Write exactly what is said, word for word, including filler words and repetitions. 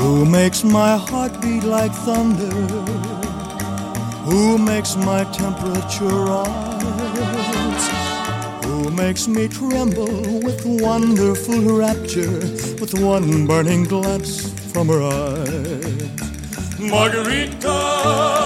Who makes my heart beat like thunder? Who makes my temperature rise? Who makes me tremble with wonderful rapture, with one burning glance from her eyes? Margarita!